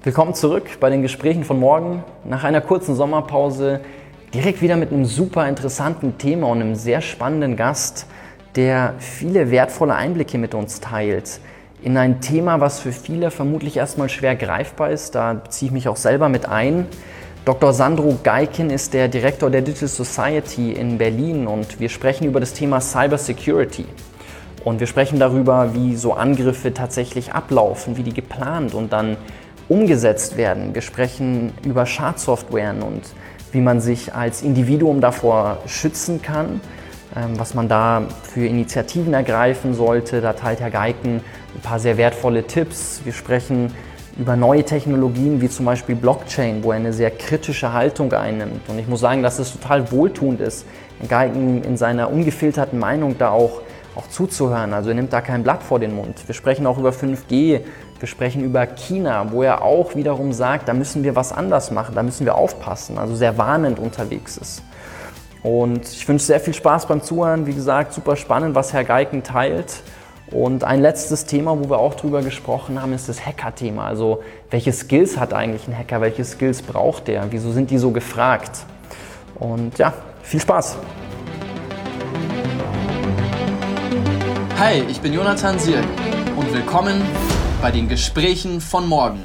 Willkommen zurück bei den Gesprächen von morgen. Nach einer kurzen Sommerpause direkt wieder mit einem super interessanten Thema und einem sehr spannenden Gast, der viele wertvolle Einblicke mit uns teilt. In ein Thema, was für viele vermutlich erstmal schwer greifbar ist, da beziehe ich mich auch selber mit ein. Dr. Sandro Geiken ist der Direktor der Digital Society in Berlin und wir sprechen über das Thema Cyber Security. Und wir sprechen darüber, wie so Angriffe tatsächlich ablaufen, wie die geplant und dann umgesetzt werden. Wir sprechen über Schadsoftwaren und wie man sich als Individuum davor schützen kann, was man da für Initiativen ergreifen sollte. Da teilt Herr Geiken ein paar sehr wertvolle Tipps. Wir sprechen über neue Technologien wie zum Beispiel Blockchain, wo er eine sehr kritische Haltung einnimmt. Und ich muss sagen, dass es total wohltuend ist, Herr Geiken in seiner ungefilterten Meinung da auch zuzuhören. Also er nimmt da kein Blatt vor den Mund. Wir sprechen auch über 5G, wir sprechen über China, wo er auch wiederum sagt, da müssen wir was anders machen, da müssen wir aufpassen, also sehr warnend unterwegs ist. Und ich wünsche sehr viel Spaß beim Zuhören. Wie gesagt, super spannend, was Herr Geiken teilt. Und ein letztes Thema, wo wir auch drüber gesprochen haben, ist das Hacker-Thema. Also welche Skills hat eigentlich ein Hacker, welche Skills braucht der, wieso sind die so gefragt? Und ja, viel Spaß! Hi, ich bin Jonathan Sierk und willkommen bei den Gesprächen von morgen.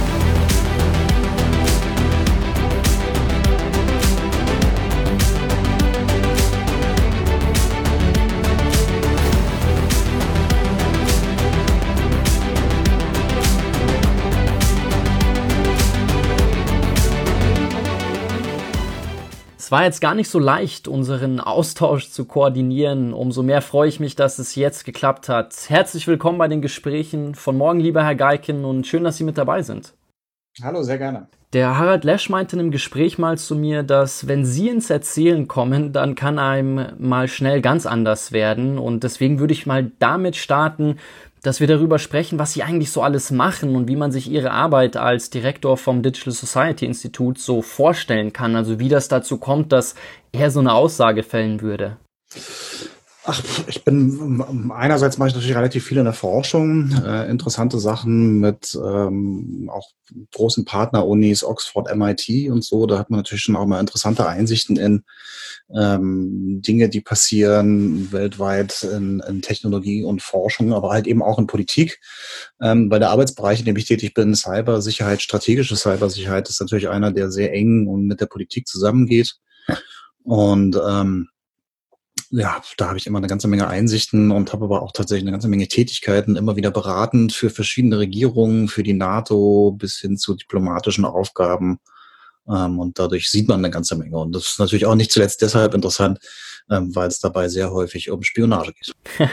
Es war jetzt gar nicht so leicht, unseren Austausch zu koordinieren. Umso mehr freue ich mich, dass es jetzt geklappt hat. Herzlich willkommen bei den Gesprächen von morgen, lieber Herr Geiken, und schön, dass Sie mit dabei sind. Hallo, sehr gerne. Der Harald Lesch meinte in einem Gespräch mal zu mir, dass wenn Sie ins Erzählen kommen, dann kann einem mal schnell ganz anders werden. Und deswegen würde ich mal damit starten, dass wir darüber sprechen, was Sie eigentlich so alles machen und wie man sich Ihre Arbeit als Direktor vom Digital Society Institute so vorstellen kann. Also wie das dazu kommt, dass er so eine Aussage fällen würde. Einerseits mache ich natürlich relativ viel in der Forschung, interessante Sachen mit auch großen Partnerunis, Oxford, MIT und so. Da hat man natürlich schon auch mal interessante Einsichten in Dinge, die passieren weltweit in Technologie und Forschung, aber halt eben auch in Politik. Weil der Arbeitsbereich, in dem ich tätig bin, Cybersicherheit, strategische Cybersicherheit, ist natürlich einer, der sehr eng und mit der Politik zusammengeht. Und ja, da habe ich immer eine ganze Menge Einsichten und habe aber auch tatsächlich eine ganze Menge Tätigkeiten, immer wieder beratend für verschiedene Regierungen, für die NATO bis hin zu diplomatischen Aufgaben. Und dadurch sieht man eine ganze Menge. Und das ist natürlich auch nicht zuletzt deshalb interessant, weil es dabei sehr häufig um Spionage geht.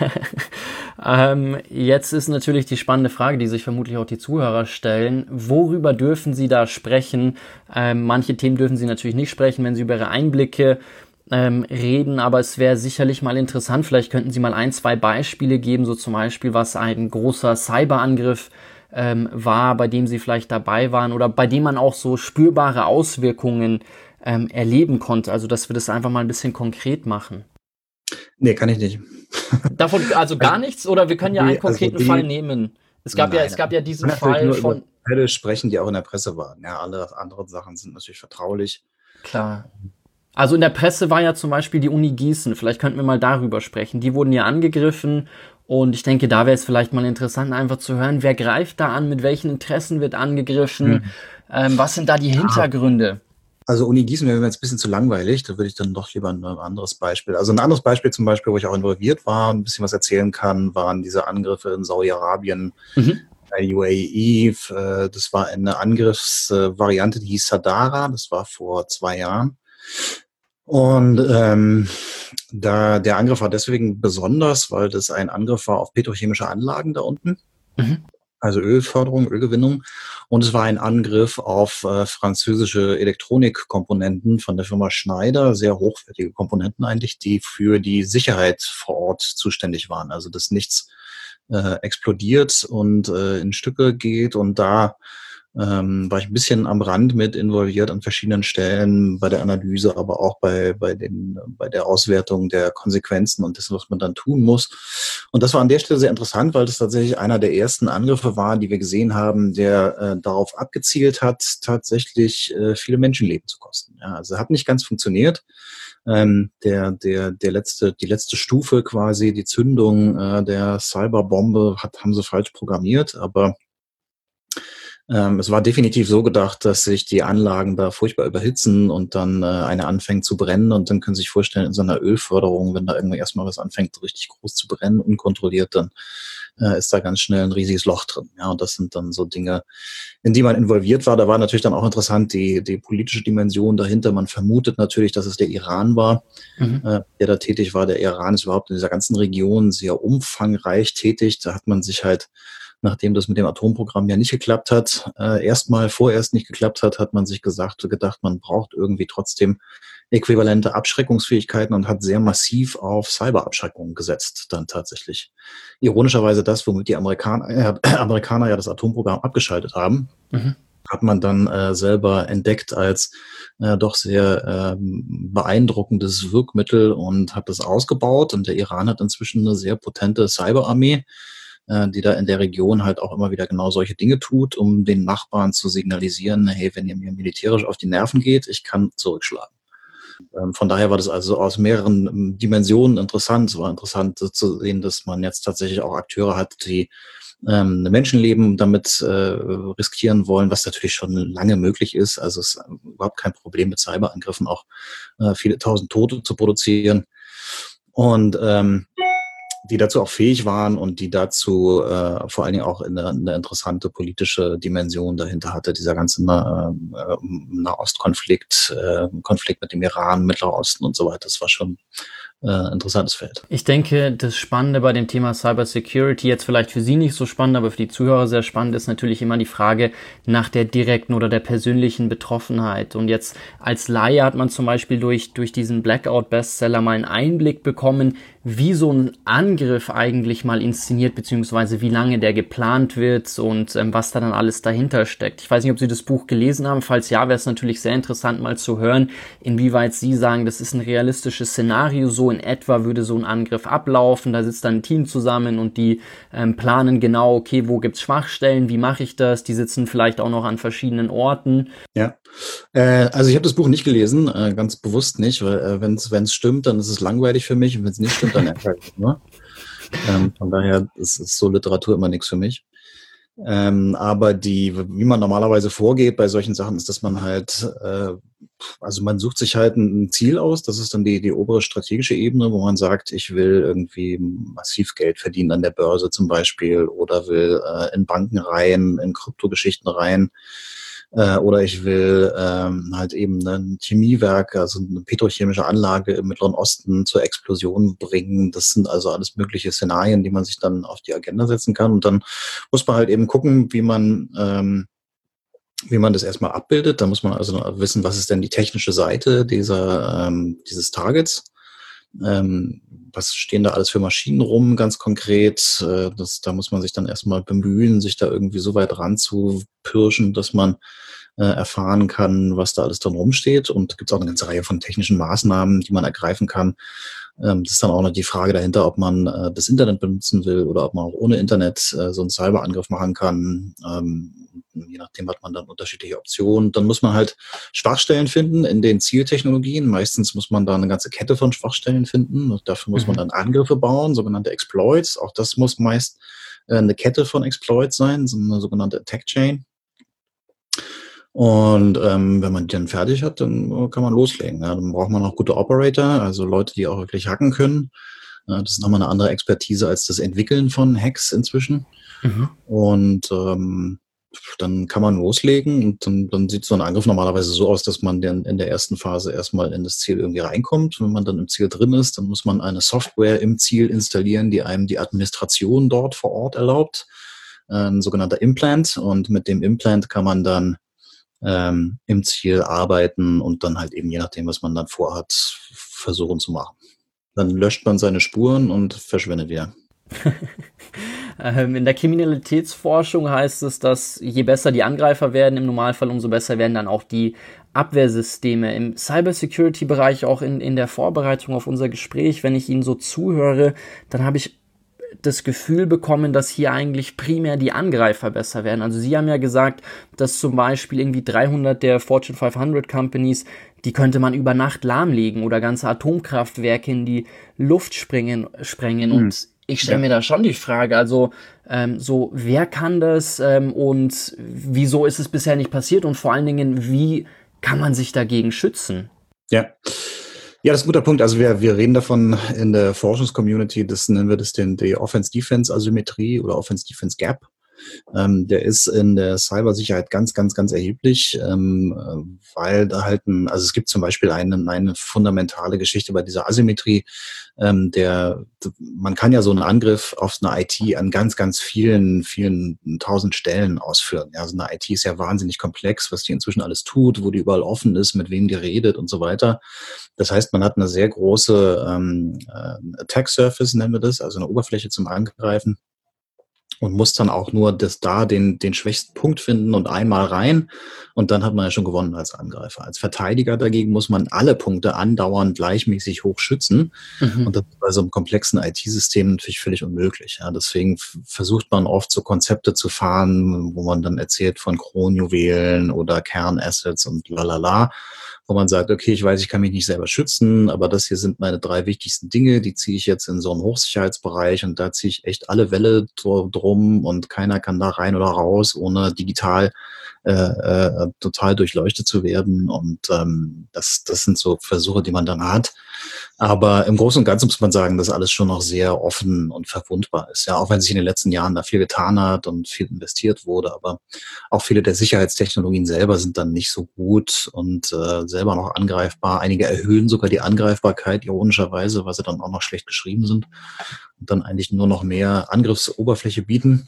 Jetzt ist natürlich die spannende Frage, die sich vermutlich auch die Zuhörer stellen. Worüber dürfen Sie da sprechen? Manche Themen dürfen Sie natürlich nicht sprechen, wenn Sie über Ihre Einblicke reden, aber es wäre sicherlich mal interessant, vielleicht könnten Sie mal 1, 2 Beispiele geben, so zum Beispiel, was ein großer Cyberangriff war, bei dem Sie vielleicht dabei waren oder bei dem man auch so spürbare Auswirkungen erleben konnte, also dass wir das einfach mal ein bisschen konkret machen. Nee, kann ich nicht. Davon also gar nichts, oder wir können ja einen konkreten Fall nehmen. Es gab ja diesen Fall von Fälle sprechen, die auch in der Presse waren. Ja, alle anderen Sachen sind natürlich vertraulich. Klar. Also in der Presse war ja zum Beispiel die Uni Gießen, vielleicht könnten wir mal darüber sprechen. Die wurden ja angegriffen und ich denke, da wäre es vielleicht mal interessant, einfach zu hören, wer greift da an, mit welchen Interessen wird angegriffen, was sind da die Hintergründe? Also Uni Gießen wäre mir jetzt ein bisschen zu langweilig, da würde ich dann doch lieber ein anderes Beispiel. Also ein anderes Beispiel zum Beispiel, wo ich auch involviert war, ein bisschen was erzählen kann, waren diese Angriffe in Saudi-Arabien, UAE. Das war eine Angriffsvariante, die hieß Sadara, das war vor 2 Jahren. Und der Angriff war deswegen besonders, weil das ein Angriff war auf petrochemische Anlagen da unten, also Ölförderung, Ölgewinnung. Und es war ein Angriff auf französische Elektronikkomponenten von der Firma Schneider, sehr hochwertige Komponenten eigentlich, die für die Sicherheit vor Ort zuständig waren. Also dass nichts explodiert und in Stücke geht. Und da war ich ein bisschen am Rand mit involviert an verschiedenen Stellen bei der Analyse, aber auch bei der Auswertung der Konsequenzen und dessen, was man dann tun muss. Und das war an der Stelle sehr interessant, weil das tatsächlich einer der ersten Angriffe war, die wir gesehen haben, der darauf abgezielt hat, tatsächlich viele Menschenleben zu kosten. Ja, also hat nicht ganz funktioniert. Die letzte Stufe quasi, die Zündung der Cyberbombe haben sie falsch programmiert, aber es war definitiv so gedacht, dass sich die Anlagen da furchtbar überhitzen und dann eine anfängt zu brennen, und dann können Sie sich vorstellen, in so einer Ölförderung, wenn da irgendwie erstmal was anfängt, so richtig groß zu brennen, unkontrolliert, dann ist da ganz schnell ein riesiges Loch drin. Ja, und das sind dann so Dinge, in die man involviert war. Da war natürlich dann auch interessant die politische Dimension dahinter. Man vermutet natürlich, dass es der Iran war, der da tätig war. Der Iran ist überhaupt in dieser ganzen Region sehr umfangreich tätig. Da hat man sich halt, nachdem das mit dem Atomprogramm ja nicht geklappt hat, vorerst nicht geklappt hat, hat man sich gedacht, man braucht irgendwie trotzdem äquivalente Abschreckungsfähigkeiten und hat sehr massiv auf Cyberabschreckung gesetzt, dann tatsächlich. Ironischerweise das, womit die Amerikaner ja das Atomprogramm abgeschaltet haben, hat man dann selber entdeckt als doch sehr beeindruckendes Wirkmittel und hat das ausgebaut. Und der Iran hat inzwischen eine sehr potente Cyberarmee, die da in der Region halt auch immer wieder genau solche Dinge tut, um den Nachbarn zu signalisieren, hey, wenn ihr mir militärisch auf die Nerven geht, ich kann zurückschlagen. Von daher war das also aus mehreren Dimensionen interessant. Es war interessant zu sehen, dass man jetzt tatsächlich auch Akteure hat, die Menschenleben damit riskieren wollen, was natürlich schon lange möglich ist. Also es ist überhaupt kein Problem, mit Cyberangriffen auch viele tausend Tote zu produzieren. Und die dazu auch fähig waren und die dazu vor allen Dingen auch eine interessante politische Dimension dahinter hatte. Dieser ganze Nahostkonflikt, Konflikt mit dem Iran, Mittlerer Osten und so weiter, das war schon interessantes Feld. Ich denke, das Spannende bei dem Thema Cybersecurity, jetzt vielleicht für Sie nicht so spannend, aber für die Zuhörer sehr spannend, ist natürlich immer die Frage nach der direkten oder der persönlichen Betroffenheit. Und jetzt als Laie hat man zum Beispiel durch diesen Blackout-Bestseller mal einen Einblick bekommen, wie so ein Angriff eigentlich mal inszeniert, beziehungsweise wie lange der geplant wird und was da dann alles dahinter steckt. Ich weiß nicht, ob Sie das Buch gelesen haben. Falls ja, wäre es natürlich sehr interessant mal zu hören, inwieweit Sie sagen, das ist ein realistisches Szenario, so in etwa würde so ein Angriff ablaufen. Da sitzt dann ein Team zusammen und die planen genau, okay, wo gibt's Schwachstellen, wie mache ich das? Die sitzen vielleicht auch noch an verschiedenen Orten. Ja, also ich habe das Buch nicht gelesen, ganz bewusst nicht, weil wenn es stimmt, dann ist es langweilig für mich, und wenn es nicht stimmt, dann ärgert es nur. Von daher ist so Literatur immer nichts für mich. Aber wie man normalerweise vorgeht bei solchen Sachen, ist, dass man halt, also man sucht sich halt ein Ziel aus, das ist dann die obere strategische Ebene, wo man sagt, ich will irgendwie massiv Geld verdienen an der Börse zum Beispiel oder will in Banken rein, in Kryptogeschichten rein. Oder ich will halt eben ein Chemiewerk, also eine petrochemische Anlage im Mittleren Osten zur Explosion bringen. Das sind also alles mögliche Szenarien, die man sich dann auf die Agenda setzen kann. Und dann muss man halt eben gucken, wie man das erstmal abbildet. Da muss man also wissen, was ist denn die technische Seite dieses Targets. Was stehen da alles für Maschinen rum, ganz konkret. Da muss man sich dann erstmal bemühen, sich da irgendwie so weit ranzupirschen, dass man erfahren kann, was da alles drin rumsteht. Und gibt es auch eine ganze Reihe von technischen Maßnahmen, die man ergreifen kann. Das ist dann auch noch die Frage dahinter, ob man das Internet benutzen will oder ob man auch ohne Internet so einen Cyberangriff machen kann. Je nachdem hat man dann unterschiedliche Optionen. Dann muss man halt Schwachstellen finden in den Zieltechnologien. Meistens muss man da eine ganze Kette von Schwachstellen finden. Und dafür muss man dann Angriffe bauen, sogenannte Exploits. Auch das muss meist eine Kette von Exploits sein, so eine sogenannte Attack Chain. Und wenn man die dann fertig hat, dann kann man loslegen. Ja. Dann braucht man auch gute Operator, also Leute, die auch wirklich hacken können. Das ist nochmal eine andere Expertise als das Entwickeln von Hacks inzwischen. Und dann kann man loslegen und dann sieht so ein Angriff normalerweise so aus, dass man dann in der ersten Phase erstmal in das Ziel irgendwie reinkommt. Wenn man dann im Ziel drin ist, dann muss man eine Software im Ziel installieren, die einem die Administration dort vor Ort erlaubt. Ein sogenannter Implant. Und mit dem Implant kann man dann im Ziel arbeiten und dann halt eben je nachdem, was man dann vorhat, versuchen zu machen. Dann löscht man seine Spuren und verschwindet wieder. In der Kriminalitätsforschung heißt es, dass je besser die Angreifer werden, im Normalfall umso besser werden dann auch die Abwehrsysteme. Im Cybersecurity-Bereich, auch in der Vorbereitung auf unser Gespräch, wenn ich Ihnen so zuhöre, dann habe ich das Gefühl bekommen, dass hier eigentlich primär die Angreifer besser werden. Also Sie haben ja gesagt, dass zum Beispiel irgendwie 300 der Fortune 500 Companies, die könnte man über Nacht lahmlegen oder ganze Atomkraftwerke in die Luft sprengen. Und ich stelle mir da schon die Frage, also so, wer kann das und wieso ist es bisher nicht passiert und vor allen Dingen, wie kann man sich dagegen schützen? Ja. Ja, das ist ein guter Punkt. Also wir reden davon in der Forschungscommunity, das nennen wir das die Offense-Defense-Asymmetrie oder Offense-Defense-Gap. Der ist in der Cybersicherheit ganz, ganz, ganz erheblich, weil da halt also es gibt zum Beispiel eine fundamentale Geschichte bei dieser Asymmetrie, man kann ja so einen Angriff auf eine IT an ganz, ganz vielen, vielen tausend Stellen ausführen. Ja, so eine IT ist ja wahnsinnig komplex, was die inzwischen alles tut, wo die überall offen ist, mit wem die redet und so weiter. Das heißt, man hat eine sehr große Attack Surface, nennen wir das, also eine Oberfläche zum Angreifen. Und muss dann auch nur den schwächsten Punkt finden und einmal rein. Und dann hat man ja schon gewonnen als Angreifer. Als Verteidiger dagegen muss man alle Punkte andauernd gleichmäßig hoch schützen. Und das ist bei so einem komplexen IT-System natürlich völlig unmöglich. Ja, deswegen versucht man oft so Konzepte zu fahren, wo man dann erzählt von Kronjuwelen oder Kernassets und lalala, wo man sagt, okay, ich weiß, ich kann mich nicht selber schützen, aber das hier sind meine 3 wichtigsten Dinge, die ziehe ich jetzt in so einen Hochsicherheitsbereich und da ziehe ich echt alle Welle drum und keiner kann da rein oder raus, ohne digital total durchleuchtet zu werden. Und das sind so Versuche, die man dann hat. Aber im Großen und Ganzen muss man sagen, dass alles schon noch sehr offen und verwundbar ist. Ja, auch wenn sich in den letzten Jahren da viel getan hat und viel investiert wurde, aber auch viele der Sicherheitstechnologien selber sind dann nicht so gut und selber noch angreifbar. Einige erhöhen sogar die Angreifbarkeit, ironischerweise, weil sie dann auch noch schlecht geschrieben sind und dann eigentlich nur noch mehr Angriffsoberfläche bieten.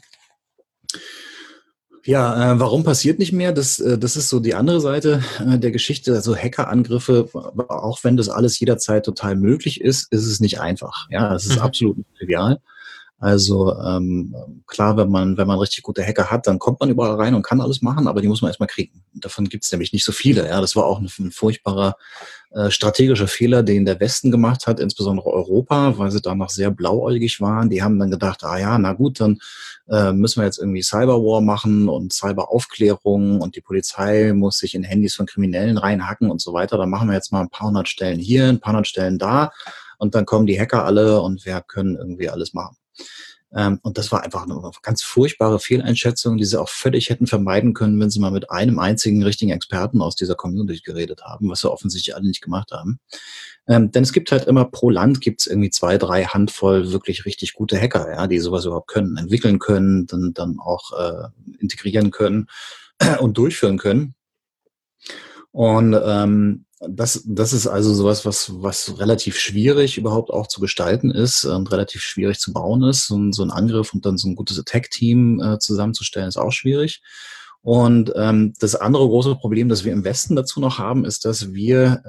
Ja, warum passiert nicht mehr? Das ist so die andere Seite der Geschichte. Also Hackerangriffe, auch wenn das alles jederzeit total möglich ist, ist es nicht einfach. Ja, es ist absolut nicht trivial. Also klar, wenn man richtig gute Hacker hat, dann kommt man überall rein und kann alles machen, aber die muss man erstmal kriegen. Davon gibt es nämlich nicht so viele. Ja, das war auch ein furchtbarer strategischer Fehler, den der Westen gemacht hat, insbesondere Europa, weil sie da noch sehr blauäugig waren. Die haben dann gedacht, na gut, dann müssen wir jetzt irgendwie Cyberwar machen und Cyberaufklärung und die Polizei muss sich in Handys von Kriminellen reinhacken und so weiter. Dann machen wir jetzt mal ein paar hundert Stellen hier, ein paar hundert Stellen da und dann kommen die Hacker alle und wir können irgendwie alles machen. Und das war einfach eine ganz furchtbare Fehleinschätzung, die sie auch völlig hätten vermeiden können, wenn sie mal mit einem einzigen richtigen Experten aus dieser Community geredet haben, was sie offensichtlich alle nicht gemacht haben. Denn es gibt halt immer pro Land gibt's irgendwie 2, 3 Handvoll wirklich richtig gute Hacker, ja, die sowas überhaupt können, entwickeln können, dann auch integrieren können und durchführen können. Und das ist also sowas, was relativ schwierig überhaupt auch zu gestalten ist und relativ schwierig zu bauen ist. Und so ein Angriff und dann so ein gutes Attack-Team zusammenzustellen, ist auch schwierig. Und das andere große Problem, das wir im Westen dazu noch haben, ist, dass wir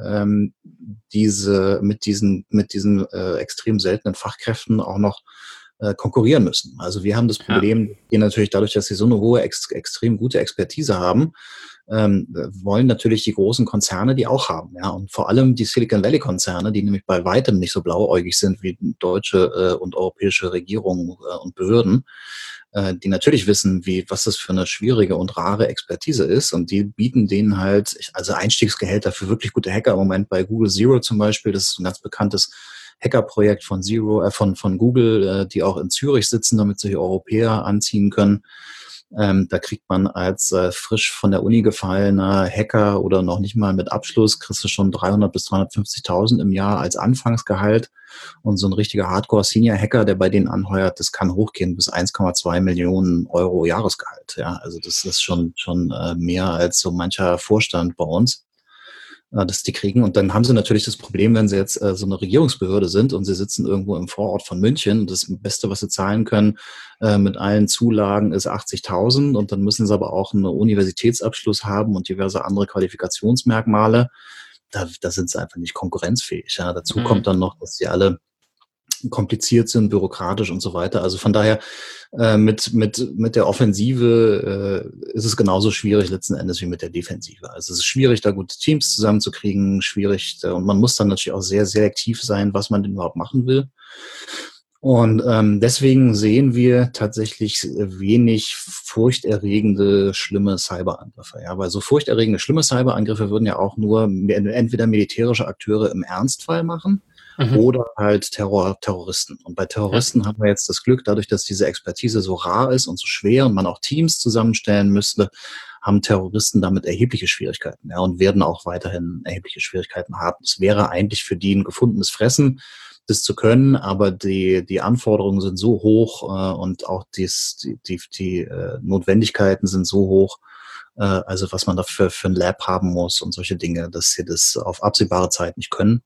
mit diesen extrem seltenen Fachkräften auch noch konkurrieren müssen. Also wir haben das Problem, hier natürlich dadurch, dass sie so eine hohe, extrem gute Expertise haben, wollen natürlich die großen Konzerne die auch haben. Ja, und vor allem die Silicon Valley Konzerne, die nämlich bei weitem nicht so blauäugig sind wie deutsche und europäische Regierungen und Behörden, die natürlich wissen, was das für eine schwierige und rare Expertise ist. Und die bieten denen halt, also Einstiegsgehälter für wirklich gute Hacker im Moment bei Google Zero zum Beispiel. Das ist ein ganz bekanntes Hackerprojekt von Google, die auch in Zürich sitzen, damit sie Europäer anziehen können. Da kriegt man als frisch von der Uni gefallener Hacker oder noch nicht mal mit Abschluss, kriegst du schon 300 bis 350.000 im Jahr als Anfangsgehalt. Und so ein richtiger Hardcore-Senior-Hacker, der bei denen anheuert, das kann hochgehen bis 1,2 Millionen Euro Jahresgehalt. Ja, also das ist schon mehr als so mancher Vorstand bei uns, dass die kriegen. Und dann haben sie natürlich das Problem, wenn sie jetzt so eine Regierungsbehörde sind und sie sitzen irgendwo im Vorort von München und das Beste, was sie zahlen können, mit allen Zulagen ist 80.000 und dann müssen sie aber auch einen Universitätsabschluss haben und diverse andere Qualifikationsmerkmale. Da sind sie einfach nicht konkurrenzfähig. Ja. Dazu kommt dann noch, dass sie alle kompliziert sind, bürokratisch und so weiter. Also von daher mit der Offensive ist es genauso schwierig letzten Endes wie mit der Defensive. Also es ist schwierig, da gute Teams zusammenzukriegen, schwierig und man muss dann natürlich auch sehr selektiv sein, was man denn überhaupt machen will. Und deswegen sehen wir tatsächlich wenig furchterregende, schlimme Cyberangriffe. Ja, weil so furchterregende, schlimme Cyberangriffe würden ja auch nur entweder militärische Akteure im Ernstfall machen oder halt Terroristen. Und bei Terroristen haben wir jetzt das Glück, dadurch, dass diese Expertise so rar ist und so schwer und man auch Teams zusammenstellen müsste, haben Terroristen damit erhebliche Schwierigkeiten, ja, und werden auch weiterhin erhebliche Schwierigkeiten haben. Es wäre eigentlich für die ein gefundenes Fressen, das zu können, aber die Anforderungen sind so hoch und auch die Notwendigkeiten sind so hoch, also was man dafür für ein Lab haben muss und solche Dinge, dass sie das auf absehbare Zeit nicht können.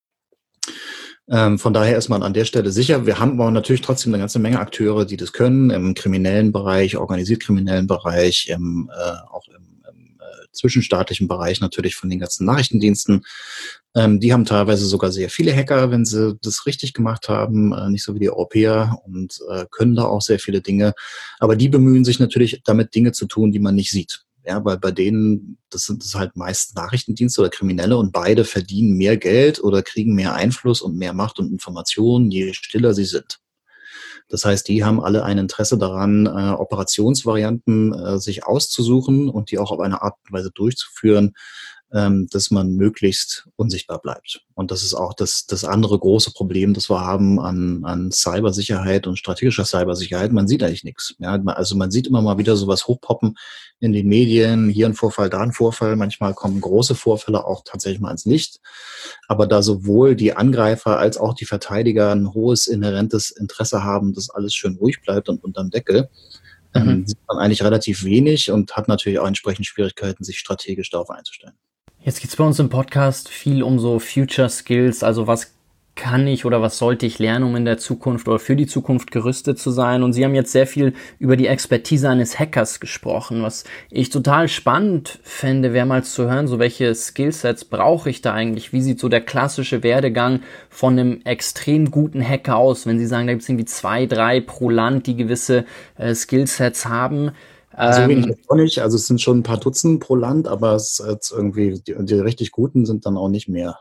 Von daher ist man an der Stelle sicher. Wir haben aber natürlich trotzdem eine ganze Menge Akteure, die das können, im kriminellen Bereich, organisiert kriminellen Bereich, auch im zwischenstaatlichen Bereich natürlich von den ganzen Nachrichtendiensten. Die haben teilweise sogar sehr viele Hacker, wenn sie das richtig gemacht haben, nicht so wie die Europäer und können da auch sehr viele Dinge. Aber die bemühen sich natürlich, damit Dinge zu tun, die man nicht sieht. Ja, weil bei denen, das sind halt meist Nachrichtendienste oder Kriminelle und beide verdienen mehr Geld oder kriegen mehr Einfluss und mehr Macht und Informationen, je stiller sie sind. Das heißt, die haben alle ein Interesse daran, Operationsvarianten sich auszusuchen und die auch auf eine Art und Weise durchzuführen, dass man möglichst unsichtbar bleibt. Und das ist auch das andere große Problem, das wir haben an Cybersicherheit und strategischer Cybersicherheit. Man sieht eigentlich nichts. Ja, also man sieht immer mal wieder sowas hochpoppen in den Medien, hier ein Vorfall, da ein Vorfall. Manchmal kommen große Vorfälle auch tatsächlich mal ans Licht. Aber da sowohl die Angreifer als auch die Verteidiger ein hohes inhärentes Interesse haben, dass alles schön ruhig bleibt und unterm Deckel, sieht man eigentlich relativ wenig und hat natürlich auch entsprechend Schwierigkeiten, sich strategisch darauf einzustellen. Jetzt geht es bei uns im Podcast viel um so Future Skills, also was kann ich oder was sollte ich lernen, um in der Zukunft oder für die Zukunft gerüstet zu sein. Und Sie haben jetzt sehr viel über die Expertise eines Hackers gesprochen, was ich total spannend fände, wäre mal zu hören, so welche Skillsets brauche ich da eigentlich? Wie sieht so der klassische Werdegang von einem extrem guten Hacker aus, wenn Sie sagen, da gibt es irgendwie 2, 3 pro Land, die gewisse Skillsets haben? So wenig jetzt auch nicht. Also es sind schon ein paar Dutzend pro Land, aber es ist irgendwie die richtig Guten sind dann auch nicht mehr.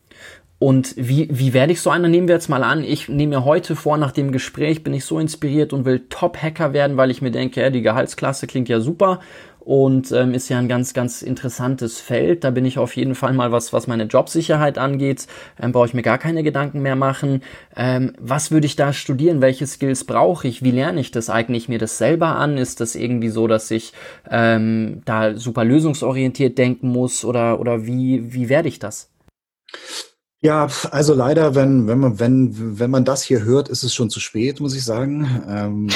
Und wie werde ich so einer? Nehmen wir jetzt mal an, ich nehme mir heute vor, nach dem Gespräch bin ich so inspiriert und will Top-Hacker werden, weil ich mir denke, ja, die Gehaltsklasse klingt ja super und ist ja ein ganz, ganz interessantes Feld. Da bin ich auf jeden Fall mal, was meine Jobsicherheit angeht, brauche ich mir gar keine Gedanken mehr machen. Was würde ich da studieren? Welche Skills brauche ich? Wie lerne ich das? Eigne ich mir das selber an? Ist das irgendwie so, dass ich da super lösungsorientiert denken muss? Oder wie werde ich das? Ja, also leider, wenn man das hier hört, ist es schon zu spät, muss ich sagen.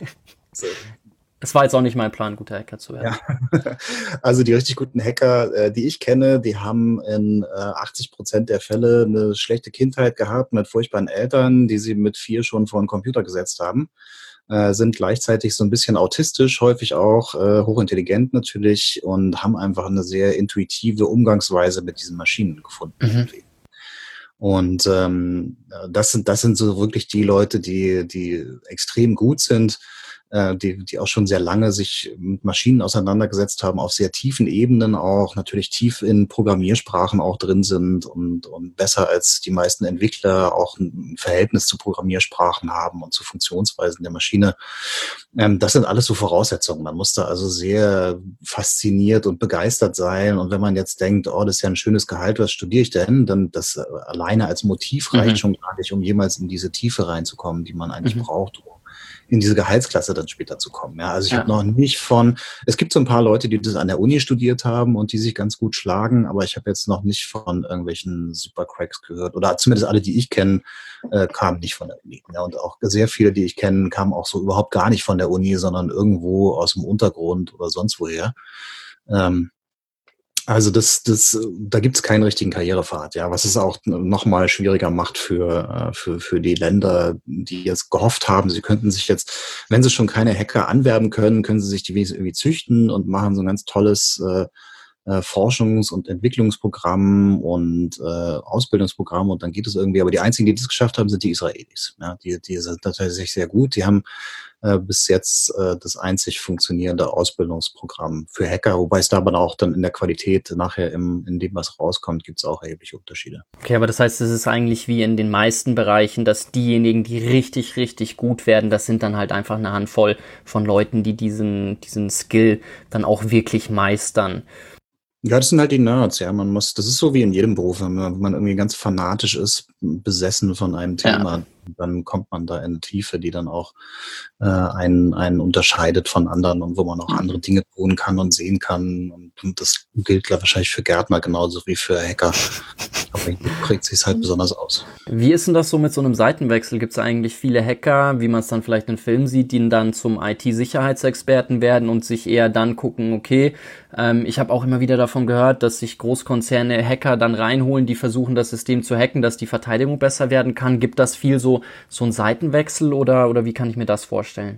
Es war jetzt auch nicht mein Plan, guter Hacker zu werden. Ja. Also die richtig guten Hacker, die ich kenne, die haben in 80% der Fälle eine schlechte Kindheit gehabt mit furchtbaren Eltern, die sie mit 4 schon vor den Computer gesetzt haben. Sind gleichzeitig so ein bisschen autistisch, häufig auch hochintelligent natürlich und haben einfach eine sehr intuitive Umgangsweise mit diesen Maschinen gefunden. Und das sind so wirklich die Leute, die extrem gut sind, die auch schon sehr lange sich mit Maschinen auseinandergesetzt haben, auf sehr tiefen Ebenen auch, natürlich tief in Programmiersprachen auch drin sind und besser als die meisten Entwickler auch ein Verhältnis zu Programmiersprachen haben und zu Funktionsweisen der Maschine. Das sind alles so Voraussetzungen. Man muss da also sehr fasziniert und begeistert sein. Und wenn man jetzt denkt, oh, das ist ja ein schönes Gehalt, was studiere ich denn? Dann das alleine als Motiv reicht schon gar nicht, um jemals in diese Tiefe reinzukommen, die man eigentlich braucht, um in diese Gehaltsklasse dann später zu kommen. Ja, also ich habe noch nicht es gibt so ein paar Leute, die das an der Uni studiert haben und die sich ganz gut schlagen, aber ich habe jetzt noch nicht von irgendwelchen Supercracks gehört oder zumindest alle, die ich kenne, kamen nicht von der Uni. Ja, und auch sehr viele, die ich kenne, kamen auch so überhaupt gar nicht von der Uni, sondern irgendwo aus dem Untergrund oder sonst woher. Also da gibt's keinen richtigen Karrierepfad, ja, was es auch noch mal schwieriger macht für die Länder, die jetzt gehofft haben, sie könnten sich jetzt, wenn sie schon keine Hacker anwerben können, können sie sich die wenigstens irgendwie züchten und machen so ein ganz tolles Forschungs- und Entwicklungsprogramm und Ausbildungsprogramm und dann geht es irgendwie. Aber die einzigen, die das geschafft haben, sind die Israelis. Ja, die sind tatsächlich sehr gut. Die haben bis jetzt das einzig funktionierende Ausbildungsprogramm für Hacker, wobei es da aber auch dann in der Qualität nachher in dem, was rauskommt, gibt es auch erhebliche Unterschiede. Okay, aber das heißt, es ist eigentlich wie in den meisten Bereichen, dass diejenigen, die richtig, richtig gut werden, das sind dann halt einfach eine Handvoll von Leuten, die diesen Skill dann auch wirklich meistern. Ja, das sind halt die Nerds, ja. Das ist so wie in jedem Beruf, wenn man irgendwie ganz fanatisch ist, besessen von einem Thema, dann kommt man da in eine Tiefe, die dann auch einen unterscheidet von anderen und wo man auch andere Dinge tun kann und sehen kann. Und das gilt wahrscheinlich für Gärtner genauso wie für Hacker. Aber hier prägt sich halt besonders aus. Wie ist denn das so mit so einem Seitenwechsel? Gibt es eigentlich viele Hacker, wie man es dann vielleicht in Filmen sieht, die dann zum IT-Sicherheitsexperten werden und sich eher dann gucken, okay, ich habe auch immer wieder davon gehört, dass sich Großkonzerne Hacker dann reinholen, die versuchen, das System zu hacken, dass die Verteidigung besser werden kann. Gibt das viel so einen Seitenwechsel oder wie kann ich mir das vorstellen?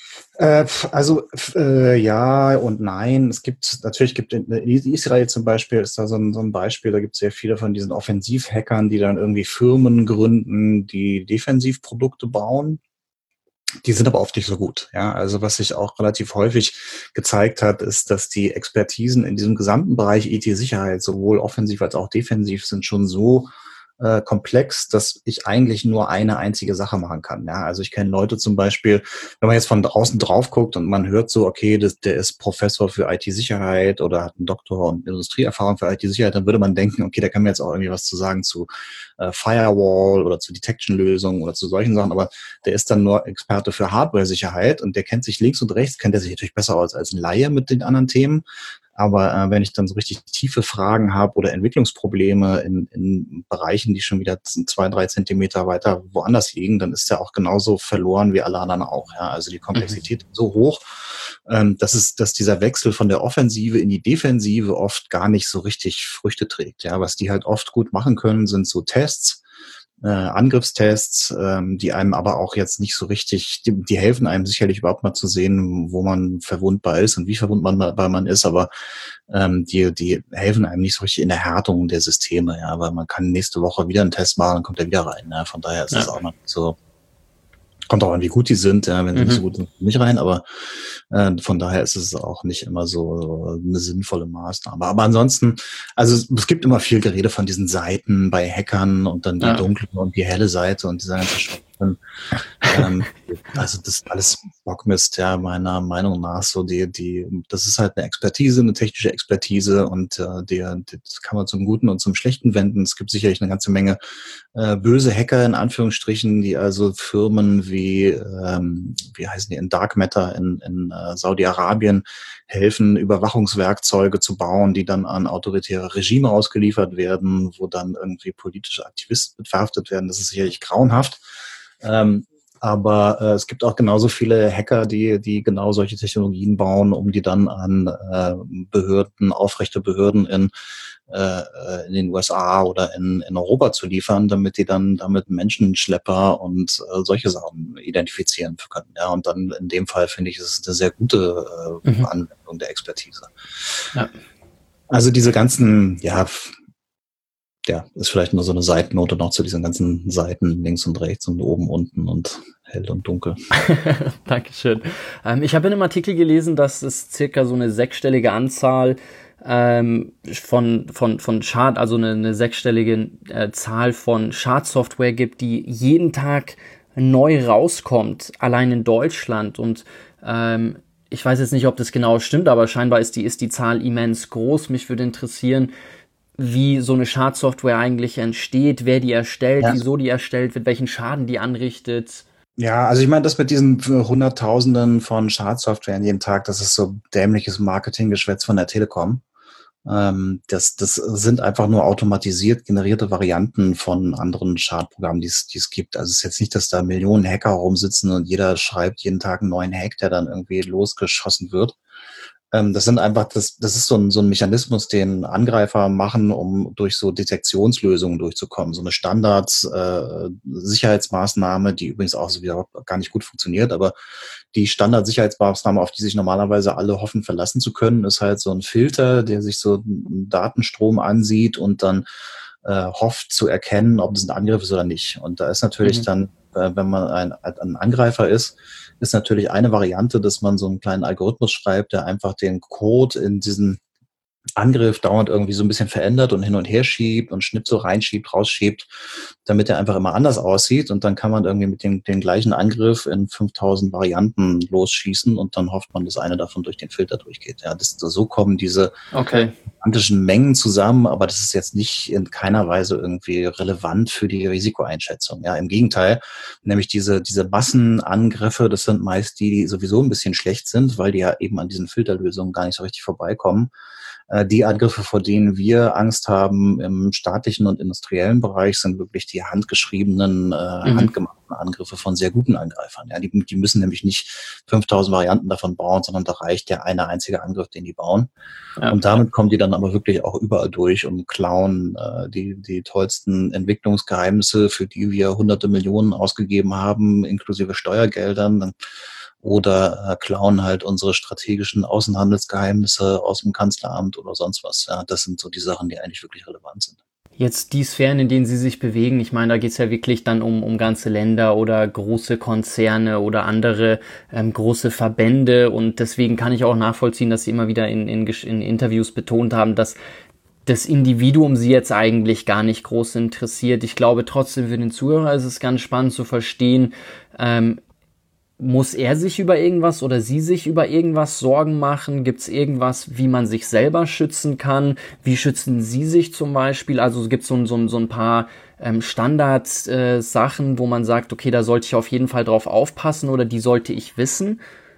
Ja und nein. Gibt in Israel zum Beispiel ist da so ein Beispiel, da gibt es sehr viele von diesen Offensivhackern, die dann irgendwie Firmen gründen, die Defensivprodukte bauen. Die sind aber oft nicht so gut. Ja, also was sich auch relativ häufig gezeigt hat, ist, dass die Expertisen in diesem gesamten Bereich IT-Sicherheit sowohl offensiv als auch defensiv sind schon so komplex, dass ich eigentlich nur eine einzige Sache machen kann. Ja, also ich kenne Leute zum Beispiel, wenn man jetzt von draußen drauf guckt und man hört so, okay, der ist Professor für IT-Sicherheit oder hat einen Doktor und Industrieerfahrung für IT-Sicherheit, dann würde man denken, okay, da kann mir jetzt auch irgendwie was zu sagen zu Firewall oder zu Detection-Lösungen oder zu solchen Sachen, aber der ist dann nur Experte für Hardware-Sicherheit und der kennt sich links und rechts, kennt er sich natürlich besser aus als ein Laie mit den anderen Themen. Aber wenn ich dann so richtig tiefe Fragen habe oder Entwicklungsprobleme in Bereichen, die schon wieder 2, 3 Zentimeter weiter woanders liegen, dann ist der auch genauso verloren wie alle anderen auch. Ja? Also die Komplexität ist so hoch, dass dieser Wechsel von der Offensive in die Defensive oft gar nicht so richtig Früchte trägt. Ja? Was die halt oft gut machen können, sind so Tests, Angriffstests, die einem aber auch jetzt nicht so richtig, die helfen einem sicherlich überhaupt mal zu sehen, wo man verwundbar ist und wie verwundbar man ist, aber die helfen einem nicht so richtig in der Härtung der Systeme, ja, weil man kann nächste Woche wieder einen Test machen, dann kommt er wieder rein. Ja, von daher ist es auch noch nicht so. Kommt auch an, wie gut die sind, ja, wenn sie nicht so gut sind, nicht rein, aber von daher ist es auch nicht immer so eine sinnvolle Maßnahme. Aber ansonsten, also es gibt immer viel Gerede von diesen Seiten bei Hackern und dann die dunkle und die helle Seite und dieser ganze Schwachsinn. Also das ist alles Bockmist, ja, meiner Meinung nach. So das ist halt eine Expertise, eine technische Expertise und das kann man zum Guten und zum Schlechten wenden. Es gibt sicherlich eine ganze Menge böse Hacker in Anführungsstrichen, die also Firmen wie heißen die, in Dark Matter in Saudi-Arabien helfen, Überwachungswerkzeuge zu bauen, die dann an autoritäre Regime ausgeliefert werden, wo dann irgendwie politische Aktivisten verhaftet werden. Das ist sicherlich grauenhaft. Aber es gibt auch genauso viele Hacker, die genau solche Technologien bauen, um die dann an aufrechte Behörden in den USA oder in Europa zu liefern, damit die dann damit Menschenschlepper und solche Sachen identifizieren können. Ja, und dann in dem Fall finde ich, ist es eine sehr gute Anwendung der Expertise. Ja. Also diese ganzen, ist vielleicht nur so eine Seitennote noch zu diesen ganzen Seiten links und rechts und oben, unten und hell und dunkel. Dankeschön. Ich habe in einem Artikel gelesen, dass es circa so eine sechsstellige Anzahl von Schad, also eine sechsstellige Zahl von Schadsoftware gibt, die jeden Tag neu rauskommt, allein in Deutschland. Und ich weiß jetzt nicht, ob das genau stimmt, aber scheinbar ist die Zahl immens groß. Mich würde interessieren, wie so eine Schadsoftware eigentlich entsteht, wer die erstellt, wieso die erstellt wird, welchen Schaden die anrichtet. Ja, also ich meine, das mit diesen Hunderttausenden von Schadsoftwaren jeden Tag, das ist so dämliches Marketinggeschwätz von der Telekom. Das sind einfach nur automatisiert generierte Varianten von anderen Schadprogrammen, die es gibt. Also es ist jetzt nicht, dass da Millionen Hacker rumsitzen und jeder schreibt jeden Tag einen neuen Hack, der dann irgendwie losgeschossen wird. Das sind einfach, das ist so ein Mechanismus, den Angreifer machen, um durch so Detektionslösungen durchzukommen. So eine Standard-Sicherheitsmaßnahme, die übrigens auch so wieder gar nicht gut funktioniert, aber die Standard-Sicherheitsmaßnahme, auf die sich normalerweise alle hoffen, verlassen zu können, ist halt so ein Filter, der sich so einen Datenstrom ansieht und dann hofft zu erkennen, ob es ein Angriff ist oder nicht. Und da ist natürlich dann, wenn man ein Angreifer ist natürlich eine Variante, dass man so einen kleinen Algorithmus schreibt, der einfach den Code in diesen Angriff dauernd irgendwie so ein bisschen verändert und hin und her schiebt und Schnipsel reinschiebt, rausschiebt, damit er einfach immer anders aussieht. Und dann kann man irgendwie mit den gleichen Angriff in 5000 Varianten losschießen und dann hofft man, dass eine davon durch den Filter durchgeht. Ja, so kommen diese quantischen Mengen zusammen, aber das ist jetzt nicht in keiner Weise irgendwie relevant für die Risikoeinschätzung. Ja, im Gegenteil, nämlich diese Massenangriffe, das sind meist die sowieso ein bisschen schlecht sind, weil die ja eben an diesen Filterlösungen gar nicht so richtig vorbeikommen. Die Angriffe, vor denen wir Angst haben im staatlichen und industriellen Bereich, sind wirklich die handgeschriebenen, handgemachten Angriffe von sehr guten Angreifern. Ja, die müssen nämlich nicht 5000 Varianten davon bauen, sondern da reicht der eine einzige Angriff, den die bauen. Ja. Und damit kommen die dann aber wirklich auch überall durch und klauen die tollsten Entwicklungsgeheimnisse, für die wir hunderte Millionen ausgegeben haben, inklusive Steuergeldern. Oder klauen halt unsere strategischen Außenhandelsgeheimnisse aus dem Kanzleramt oder sonst was. Ja, das sind so die Sachen, die eigentlich wirklich relevant sind. Jetzt die Sphären, in denen Sie sich bewegen, ich meine, da geht es ja wirklich dann um ganze Länder oder große Konzerne oder andere große Verbände, und deswegen kann ich auch nachvollziehen, dass Sie immer wieder in Interviews betont haben, dass das Individuum Sie jetzt eigentlich gar nicht groß interessiert. Ich glaube trotzdem, für den Zuhörer ist es ganz spannend zu verstehen, muss er sich über irgendwas oder sie sich über irgendwas Sorgen machen? Gibt es irgendwas, wie man sich selber schützen kann? Wie schützen Sie sich zum Beispiel? Also es gibt so ein paar Standard-Sachen, wo man sagt, okay, da sollte ich auf jeden Fall drauf aufpassen oder die sollte ich wissen.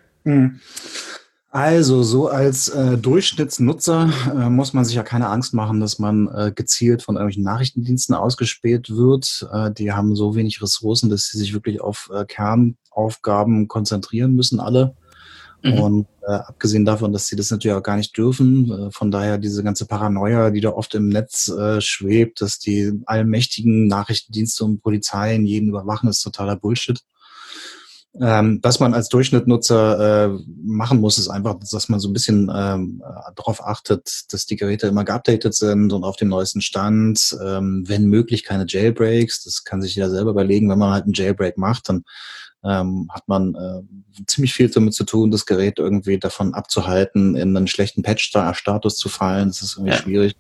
Also so als Durchschnittsnutzer muss man sich ja keine Angst machen, dass man gezielt von irgendwelchen Nachrichtendiensten ausgespäht wird. Die haben so wenig Ressourcen, dass sie sich wirklich auf Kernaufgaben konzentrieren müssen, alle. Und abgesehen davon, dass sie das natürlich auch gar nicht dürfen, von daher diese ganze Paranoia, die da oft im Netz schwebt, dass die allmächtigen Nachrichtendienste und Polizeien jeden überwachen, ist totaler Bullshit. Was man als Durchschnittsnutzer machen muss, ist einfach, dass man so ein bisschen darauf achtet, dass die Geräte immer geupdatet sind und auf dem neuesten Stand. Wenn möglich keine Jailbreaks. Das kann sich jeder selber überlegen. Wenn man halt einen Jailbreak macht, dann hat man ziemlich viel damit zu tun, das Gerät irgendwie davon abzuhalten, in einen schlechten Patch-Status zu fallen. Das ist irgendwie schwierig.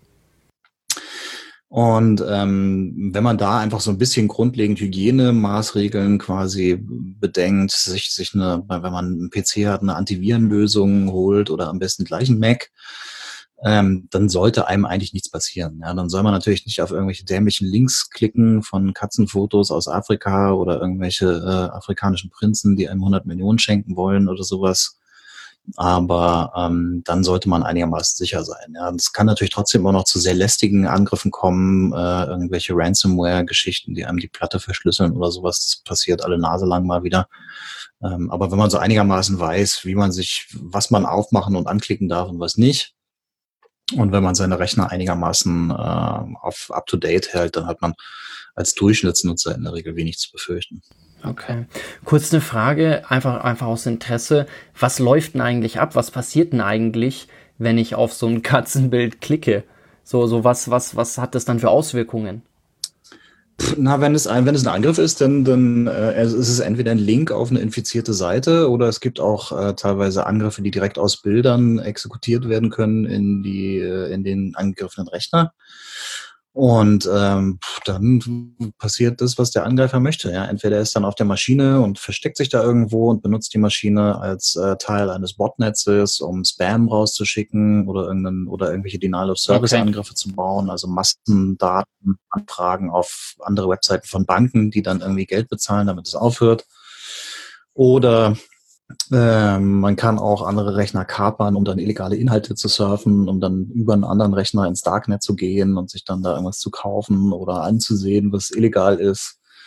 Und wenn man da einfach so ein bisschen grundlegend Hygienemaßregeln quasi bedenkt, wenn man einen PC hat, eine Antivirenlösung holt oder am besten gleich einen Mac, dann sollte einem eigentlich nichts passieren. Ja, dann soll man natürlich nicht auf irgendwelche dämlichen Links klicken von Katzenfotos aus Afrika oder irgendwelche afrikanischen Prinzen, die einem 100 Millionen schenken wollen oder sowas. Aber dann sollte man einigermaßen sicher sein. Ja, es kann natürlich trotzdem immer noch zu sehr lästigen Angriffen kommen, irgendwelche Ransomware-Geschichten, die einem die Platte verschlüsseln oder sowas. Das passiert alle Nase lang mal wieder. Aber wenn man so einigermaßen weiß, was man aufmachen und anklicken darf und was nicht, und wenn man seine Rechner einigermaßen auf up-to-date hält, dann hat man als Durchschnittsnutzer in der Regel wenig zu befürchten. Okay. Kurz eine Frage, einfach aus Interesse. Was läuft denn eigentlich ab? Was passiert denn eigentlich, wenn ich auf so ein Katzenbild klicke? Was hat das dann für Auswirkungen? Na, wenn es ein Angriff ist, dann ist es entweder ein Link auf eine infizierte Seite oder es gibt auch teilweise Angriffe, die direkt aus Bildern exekutiert werden können in den angegriffenen Rechner. Und dann passiert das, was der Angreifer möchte. Ja, entweder er ist dann auf der Maschine und versteckt sich da irgendwo und benutzt die Maschine als Teil eines Botnetzes, um Spam rauszuschicken oder irgendwelche Denial-of-Service-Angriffe zu bauen, also Massendatenanfragen auf andere Webseiten von Banken, die dann irgendwie Geld bezahlen, damit es aufhört. Oder man kann auch andere Rechner kapern, um dann illegale Inhalte zu surfen, um dann über einen anderen Rechner ins Darknet zu gehen und sich dann da irgendwas zu kaufen oder anzusehen, was illegal ist.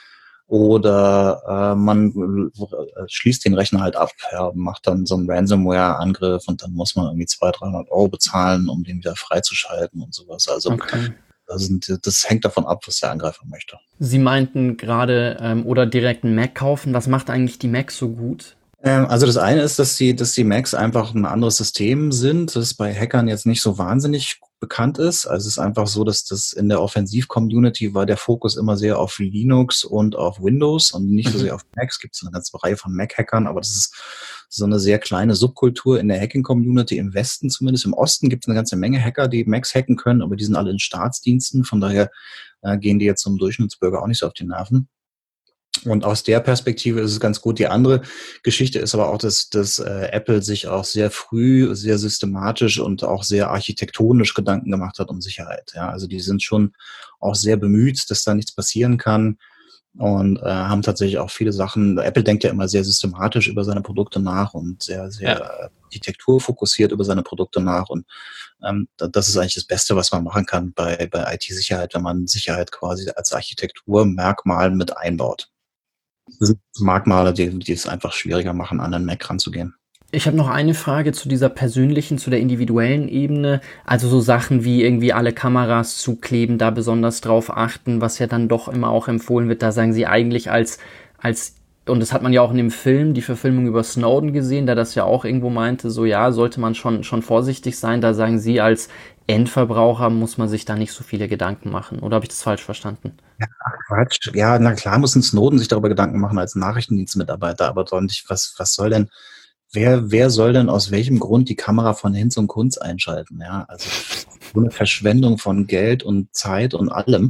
Oder man schließt den Rechner halt ab, ja, macht dann so einen Ransomware-Angriff und dann muss man irgendwie 200, 300 Euro bezahlen, um den wieder freizuschalten und sowas. Also Okay. das hängt davon ab, was der Angreifer möchte. Sie meinten gerade, oder direkt einen Mac kaufen. Was macht eigentlich die Mac so gut? Also das eine ist, dass die Macs einfach ein anderes System sind, das bei Hackern jetzt nicht so wahnsinnig bekannt ist. Also es ist einfach so, dass das in der Offensiv-Community war der Fokus immer sehr auf Linux und auf Windows und nicht so Mhm. sehr auf Macs. Gibt es eine ganze Reihe von Mac-Hackern, aber das ist so eine sehr kleine Subkultur in der Hacking-Community im Westen zumindest. Im Osten gibt es eine ganze Menge Hacker, die Macs hacken können, aber die sind alle in Staatsdiensten. Von daher gehen die jetzt zum Durchschnittsbürger auch nicht so auf die Nerven. Und aus der Perspektive ist es ganz gut. Die andere Geschichte ist aber auch, dass Apple sich auch sehr früh, sehr systematisch und auch sehr architektonisch Gedanken gemacht hat um Sicherheit. Ja, also die sind schon auch sehr bemüht, dass da nichts passieren kann und haben tatsächlich auch viele Sachen. Apple denkt ja immer sehr systematisch über seine Produkte nach und sehr architekturfokussiert über seine Produkte nach. Und das ist eigentlich das Beste, was man machen kann bei IT-Sicherheit, wenn man Sicherheit quasi als Architekturmerkmal mit einbaut. Das sind Merkmale, die es einfach schwieriger machen, an den Mac ranzugehen. Ich habe noch eine Frage zu dieser persönlichen, zu der individuellen Ebene. Also so Sachen wie irgendwie alle Kameras zukleben, da besonders drauf achten, was ja dann doch immer auch empfohlen wird. Da sagen Sie eigentlich und das hat man ja auch in dem Film, die Verfilmung über Snowden gesehen, der das ja auch irgendwo meinte, so ja, sollte man schon vorsichtig sein. Da sagen Sie, als Endverbraucher muss man sich da nicht so viele Gedanken machen. Oder habe ich das falsch verstanden? Quatsch. Ja, na klar muss ein Snowden sich darüber Gedanken machen als Nachrichtendienstmitarbeiter, aber doch nicht, was soll denn, wer soll denn aus welchem Grund die Kamera von Hinz und Kunz einschalten? Ja, also so eine Verschwendung von Geld und Zeit und allem.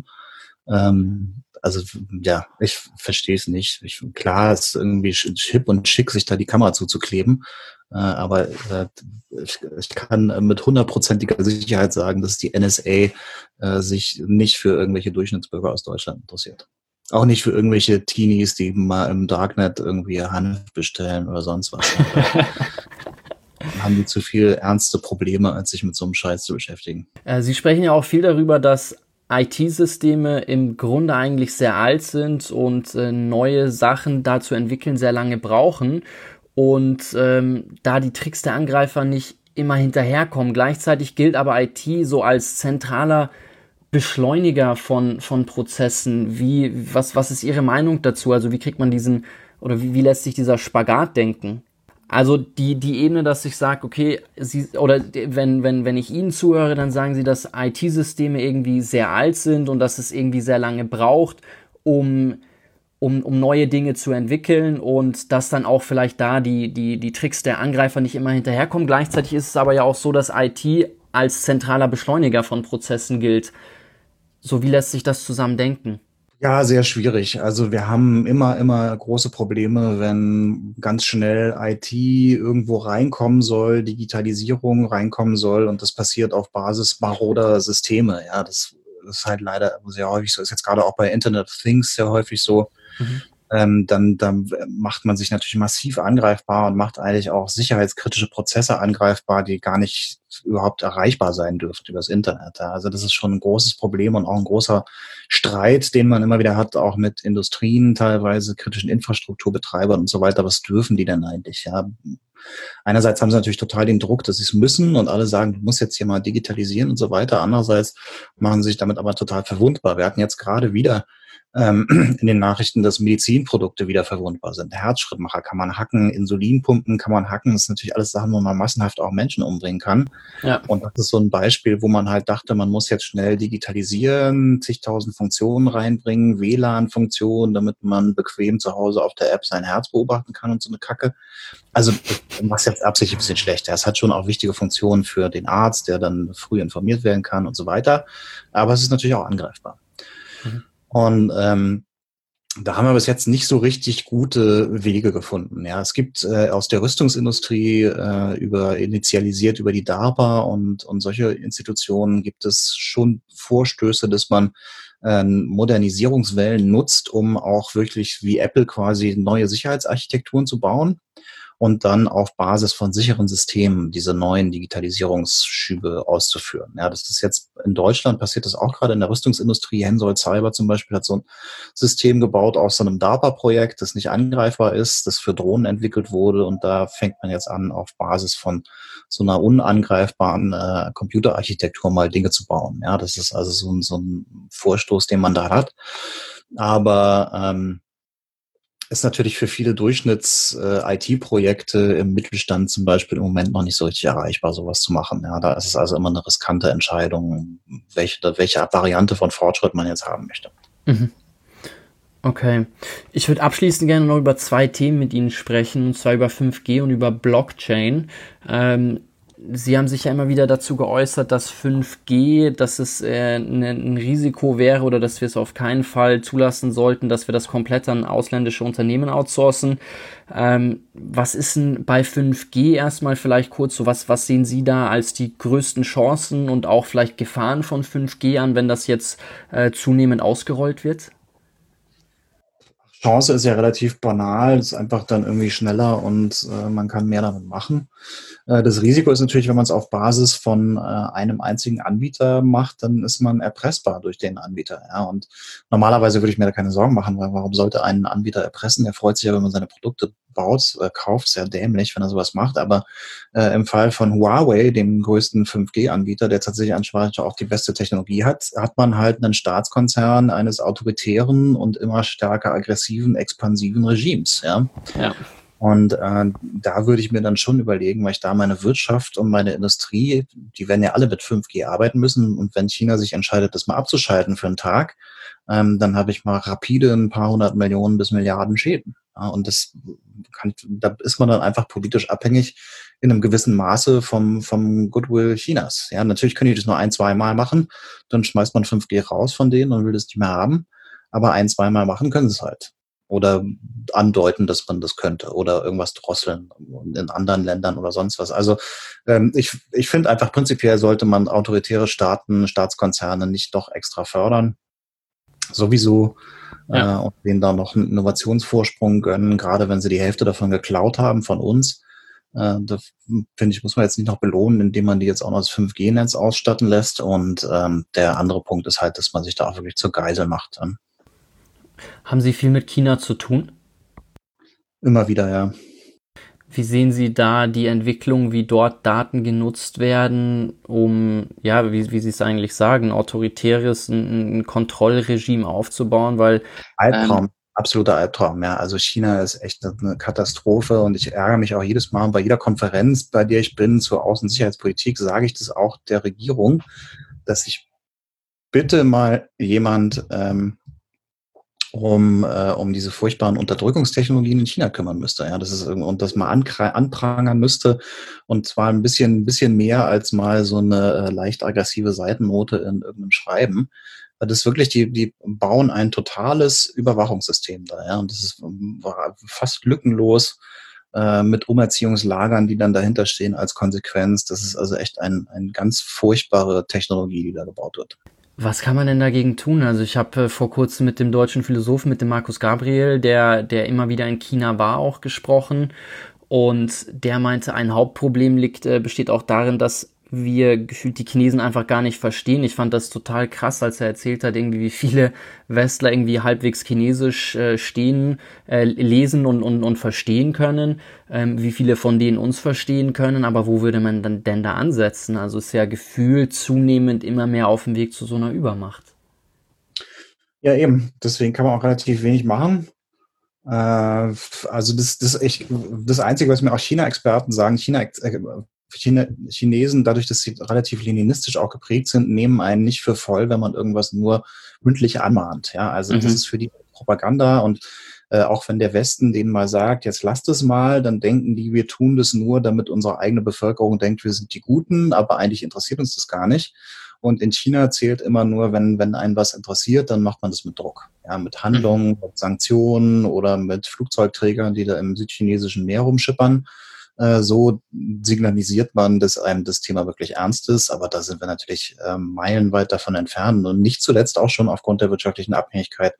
Also ja, ich verstehe es nicht. Klar, es ist irgendwie hip und schick, sich da die Kamera zuzukleben. Aber ich kann mit 100%iger Sicherheit sagen, dass die NSA sich nicht für irgendwelche Durchschnittsbürger aus Deutschland interessiert. Auch nicht für irgendwelche Teenies, die mal im Darknet irgendwie Hanf bestellen oder sonst was. Dann haben die zu viel ernste Probleme, als sich mit so einem Scheiß zu beschäftigen. Sie sprechen ja auch viel darüber, dass IT-Systeme im Grunde eigentlich sehr alt sind und neue Sachen da zu entwickeln sehr lange brauchen und da die Tricks der Angreifer nicht immer hinterherkommen. Gleichzeitig gilt aber IT so als zentraler Beschleuniger von Prozessen. Was ist Ihre Meinung dazu? Also wie kriegt man wie lässt sich dieser Spagat denken? Also die Ebene, dass ich sage, okay, wenn ich Ihnen zuhöre, dann sagen Sie, dass IT-Systeme irgendwie sehr alt sind und dass es irgendwie sehr lange braucht, um neue Dinge zu entwickeln und dass dann auch vielleicht da die Tricks der Angreifer nicht immer hinterherkommen. Gleichzeitig ist es aber ja auch so, dass IT als zentraler Beschleuniger von Prozessen gilt. So, wie lässt sich das zusammen denken? Ja, sehr schwierig. Also wir haben immer große Probleme, wenn ganz schnell IT irgendwo reinkommen soll, Digitalisierung reinkommen soll und das passiert auf Basis maroder Systeme. Ja, das ist halt leider sehr häufig so. Ist jetzt gerade auch bei Internet of Things sehr häufig so. Mhm. Dann macht man sich natürlich massiv angreifbar und macht eigentlich auch sicherheitskritische Prozesse angreifbar, die gar nicht überhaupt erreichbar sein dürften übers Internet. Also das ist schon ein großes Problem und auch ein großer Streit, den man immer wieder hat, auch mit Industrien, teilweise kritischen Infrastrukturbetreibern und so weiter. Was dürfen die denn eigentlich? Ja, einerseits haben sie natürlich total den Druck, dass sie es müssen und alle sagen, du musst jetzt hier mal digitalisieren und so weiter. Andererseits machen sie sich damit aber total verwundbar. Wir hatten jetzt gerade wieder in den Nachrichten, dass Medizinprodukte wieder verwundbar sind. Herzschrittmacher kann man hacken, Insulinpumpen kann man hacken. Das sind natürlich alles Sachen, wo man massenhaft auch Menschen umbringen kann. Ja. Und das ist so ein Beispiel, wo man halt dachte, man muss jetzt schnell digitalisieren, zigtausend Funktionen reinbringen, WLAN-Funktionen, damit man bequem zu Hause auf der App sein Herz beobachten kann und so eine Kacke. Also ich mache es jetzt absichtlich ein bisschen schlechter. Es hat schon auch wichtige Funktionen für den Arzt, der dann früh informiert werden kann und so weiter. Aber es ist natürlich auch angreifbar. Mhm. Und da haben wir bis jetzt nicht so richtig gute Wege gefunden. Ja, es gibt aus der Rüstungsindustrie initialisiert über die DARPA und solche Institutionen gibt es schon Vorstöße, dass man Modernisierungswellen nutzt, um auch wirklich wie Apple quasi neue Sicherheitsarchitekturen zu bauen. und dann auf Basis von sicheren Systemen diese neuen Digitalisierungsschübe auszuführen. Ja, das ist jetzt in Deutschland passiert das auch gerade in der Rüstungsindustrie. Hensoldt Cyber zum Beispiel hat so ein System gebaut aus so einem DARPA-Projekt, das nicht angreifbar ist, das für Drohnen entwickelt wurde, und da fängt man jetzt an, auf Basis von so einer unangreifbaren Computerarchitektur mal Dinge zu bauen. Ja, das ist also so ein Vorstoß, den man da hat. Aber ist natürlich für viele Durchschnitts-IT-Projekte im Mittelstand zum Beispiel im Moment noch nicht so richtig erreichbar, sowas zu machen. Ja, da ist es also immer eine riskante Entscheidung, welche Variante von Fortschritt man jetzt haben möchte. Mhm. Okay. Ich würde abschließend gerne noch über 2 Themen mit Ihnen sprechen, und zwar über 5G und über Blockchain. Sie haben sich ja immer wieder dazu geäußert, dass 5G, dass es ein Risiko wäre oder dass wir es auf keinen Fall zulassen sollten, dass wir das komplett an ausländische Unternehmen outsourcen. Was ist denn bei 5G erstmal vielleicht kurz so, was sehen Sie da als die größten Chancen und auch vielleicht Gefahren von 5G an, wenn das jetzt zunehmend ausgerollt wird? Chance ist ja relativ banal, es ist einfach dann irgendwie schneller und man kann mehr damit machen. Das Risiko ist natürlich, wenn man es auf Basis von einem einzigen Anbieter macht, dann ist man erpressbar durch den Anbieter. Ja? Und normalerweise würde ich mir da keine Sorgen machen, weil warum sollte einen Anbieter erpressen? Der freut sich ja, wenn man seine Produkte baut, kauft, sehr dämlich, wenn er sowas macht. Aber im Fall von Huawei, dem größten 5G-Anbieter, der tatsächlich anscheinend auch die beste Technologie hat, hat man halt einen Staatskonzern eines autoritären und immer stärker aggressiven, expansiven Regimes. Ja. Ja. Und da würde ich mir dann schon überlegen, weil ich da meine Wirtschaft und meine Industrie, die werden ja alle mit 5G arbeiten müssen. Und wenn China sich entscheidet, das mal abzuschalten für einen Tag, dann habe ich mal rapide ein paar 100 Millionen bis Milliarden Schäden. Ja, und da ist man dann einfach politisch abhängig in einem gewissen Maße vom Goodwill Chinas. Ja, natürlich können die das nur 1-2 Mal machen, dann schmeißt man 5G raus von denen und will das nicht mehr haben. Aber 1-2 Mal machen können sie es halt. Oder andeuten, dass man das könnte oder irgendwas drosseln in anderen Ländern oder sonst was. Also ich finde einfach, prinzipiell sollte man autoritäre Staaten, Staatskonzerne nicht doch extra fördern. Sowieso. Ja. Und denen da noch einen Innovationsvorsprung gönnen, gerade wenn sie die Hälfte davon geklaut haben von uns. Da finde ich, muss man jetzt nicht noch belohnen, indem man die jetzt auch noch das 5G-Netz ausstatten lässt. Und der andere Punkt ist halt, dass man sich da auch wirklich zur Geisel macht. Haben Sie viel mit China zu tun? Immer wieder, ja. Wie sehen Sie da die Entwicklung, wie dort Daten genutzt werden, um, ja, wie Sie es eigentlich sagen, autoritäres ein Kontrollregime aufzubauen? Weil Albtraum, absoluter Albtraum, ja. Also China ist echt eine Katastrophe und ich ärgere mich auch jedes Mal. Und bei jeder Konferenz, bei der ich bin zur Außensicherheitspolitik, sage ich das auch der Regierung, dass sich bitte mal jemand um diese furchtbaren Unterdrückungstechnologien in China kümmern müsste. Ja, das ist und das mal anprangern müsste, und zwar ein bisschen mehr als mal so eine leicht aggressive Seitennote in irgendeinem Schreiben. Das ist wirklich, die bauen ein totales Überwachungssystem da, ja, und das ist fast lückenlos mit Umerziehungslagern, die dann dahinter stehen als Konsequenz. Das ist also echt eine ganz furchtbare Technologie, die da gebaut wird. was kann man denn dagegen tun? Also ich habe vor kurzem mit dem deutschen Philosophen, mit dem Markus Gabriel, der immer wieder in China war, auch gesprochen. Und der meinte, ein Hauptproblem besteht auch darin, dass wir gefühlt die Chinesen einfach gar nicht verstehen. Ich fand das total krass, als er erzählt hat, irgendwie wie viele Westler irgendwie halbwegs Chinesisch lesen und verstehen können, wie viele von denen uns verstehen können, aber wo würde man dann denn da ansetzen? Also ist ja gefühlt zunehmend immer mehr auf dem Weg zu so einer Übermacht. Ja, eben. Deswegen kann man auch relativ wenig machen. Also das Einzige, was mir auch China-Experten sagen, Chinesen, dadurch, dass sie relativ leninistisch auch geprägt sind, nehmen einen nicht für voll, wenn man irgendwas nur mündlich anmahnt. Ja, also das ist für die Propaganda, und auch wenn der Westen denen mal sagt, jetzt lasst es mal, dann denken die, wir tun das nur, damit unsere eigene Bevölkerung denkt, wir sind die Guten, aber eigentlich interessiert uns das gar nicht. Und in China zählt immer nur, wenn einen was interessiert, dann macht man das mit Druck. Ja, mit Handlungen, mit Sanktionen oder mit Flugzeugträgern, die da im südchinesischen Meer rumschippern. So signalisiert man, dass einem das Thema wirklich ernst ist, aber da sind wir natürlich meilenweit davon entfernt und nicht zuletzt auch schon aufgrund der wirtschaftlichen Abhängigkeit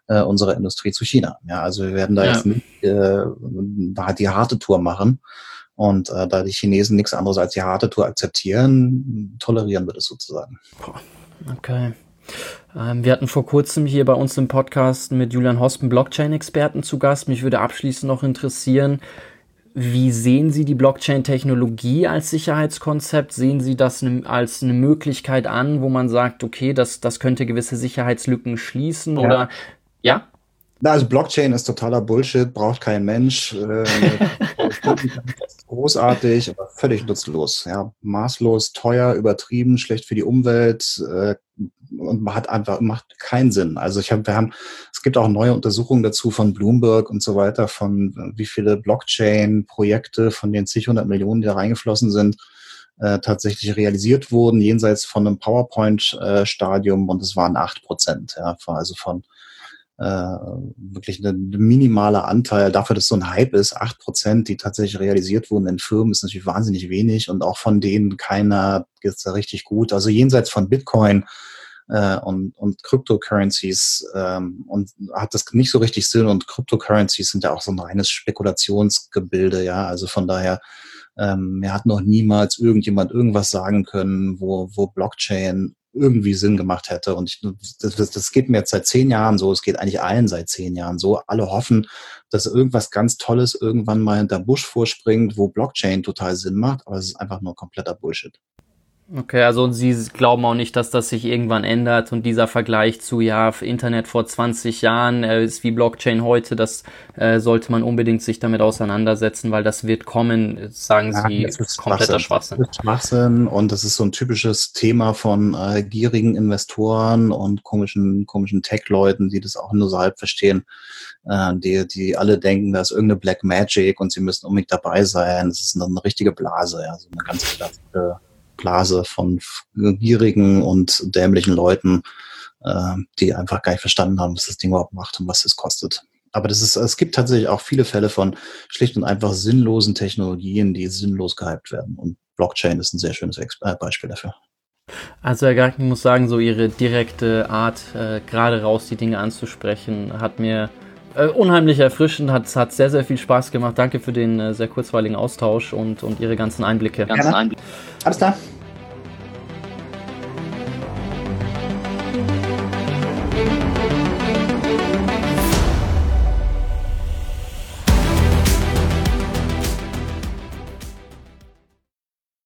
unserer Industrie zu China. Ja, also wir werden da jetzt nicht die harte Tour machen. Und da die Chinesen nichts anderes als die harte Tour akzeptieren, tolerieren wir das sozusagen. Okay. Wir hatten vor kurzem hier bei uns im Podcast mit Julian Hospen Blockchain-Experten zu Gast. Mich würde abschließend noch interessieren, wie sehen Sie die Blockchain-Technologie als Sicherheitskonzept? Sehen Sie das als eine Möglichkeit an, wo man sagt, okay, das könnte gewisse Sicherheitslücken schließen? Ja. Oder ja? Also Blockchain ist totaler Bullshit, braucht kein Mensch. Großartig, aber völlig nutzlos. Ja, maßlos, teuer, übertrieben, schlecht für die Umwelt und macht keinen Sinn. Also es gibt auch neue Untersuchungen dazu von Bloomberg und so weiter, von wie viele Blockchain-Projekte von den zig 100 Millionen, die da reingeflossen sind, tatsächlich realisiert wurden, jenseits von einem PowerPoint-Stadium, und es waren 8%. Ja, also von wirklich ein minimaler Anteil dafür, dass so ein Hype ist. 8%, die tatsächlich realisiert wurden in Firmen, ist natürlich wahnsinnig wenig, und auch von denen keiner geht's da richtig gut. Also jenseits von Bitcoin und Cryptocurrencies und hat das nicht so richtig Sinn, und Cryptocurrencies sind ja auch so ein reines Spekulationsgebilde, ja, also von daher mir hat noch niemals irgendjemand irgendwas sagen können, wo Blockchain irgendwie Sinn gemacht hätte. Und das geht mir jetzt seit 10 Jahren so, es geht eigentlich allen seit 10 Jahren so. Alle hoffen, dass irgendwas ganz Tolles irgendwann mal hinter Busch vorspringt, wo Blockchain total Sinn macht, aber es ist einfach nur kompletter Bullshit. Okay, also Sie glauben auch nicht, dass das sich irgendwann ändert, und dieser Vergleich zu, Internet vor 20 Jahren ist wie Blockchain heute, das sollte man unbedingt sich damit auseinandersetzen, weil das wird kommen, sagen Sie, kompletter Schwachsinn. Das ist Schwachsinn, und das ist so ein typisches Thema von gierigen Investoren und komischen Tech-Leuten, die das auch nur so halb verstehen, die alle denken, da ist irgendeine Black Magic und sie müssen unbedingt dabei sein. Das ist eine richtige Blase, ja, so eine ganz klassische Blase von gierigen und dämlichen Leuten, die einfach gar nicht verstanden haben, was das Ding überhaupt macht und was es kostet. Aber es gibt tatsächlich auch viele Fälle von schlicht und einfach sinnlosen Technologien, die sinnlos gehypt werden. Und Blockchain ist ein sehr schönes Beispiel dafür. Also Herr Garken, ich muss sagen, so Ihre direkte Art, gerade raus die Dinge anzusprechen, hat mir unheimlich erfrischend, hat sehr, sehr viel Spaß gemacht. Danke für den sehr kurzweiligen Austausch und Ihre ganzen Einblicke. Alles klar.